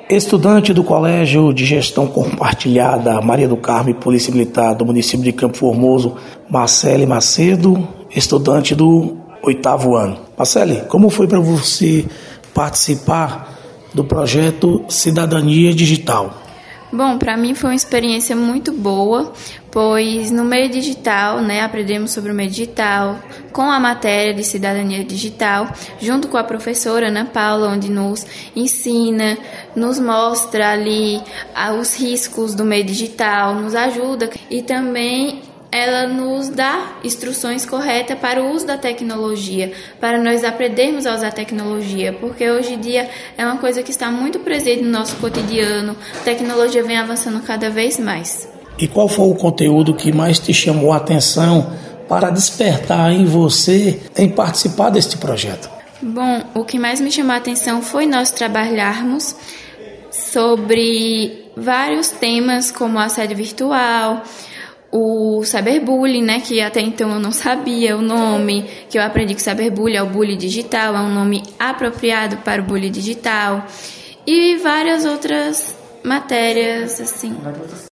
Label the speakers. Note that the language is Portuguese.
Speaker 1: Estudante do Colégio de Gestão Compartilhada Maria do Carmo e Polícia Militar do município de Campo Formoso, Marcele Macedo, estudante do 8º ano. Marcele, como foi para você participar do projeto Cidadania Digital?
Speaker 2: Bom, para mim foi uma experiência muito boa, pois no meio digital, aprendemos sobre o meio digital, com a matéria de cidadania digital, junto com a professora Ana Paula, onde nos ensina, nos mostra ali os riscos do meio digital, nos ajuda e também ela nos dá instruções corretas para o uso da tecnologia, para nós aprendermos a usar a tecnologia, porque hoje em dia é uma coisa que está muito presente no nosso cotidiano, a tecnologia vem avançando cada vez mais.
Speaker 1: E qual foi o conteúdo que mais te chamou a atenção para despertar em você em participar deste projeto?
Speaker 2: Bom, o que mais me chamou a atenção foi nós trabalharmos sobre vários temas como assédio virtual, o cyberbullying, que até então eu não sabia o nome, que eu aprendi que cyberbullying é o bullying digital, é um nome apropriado para o bullying digital, e várias outras matérias assim.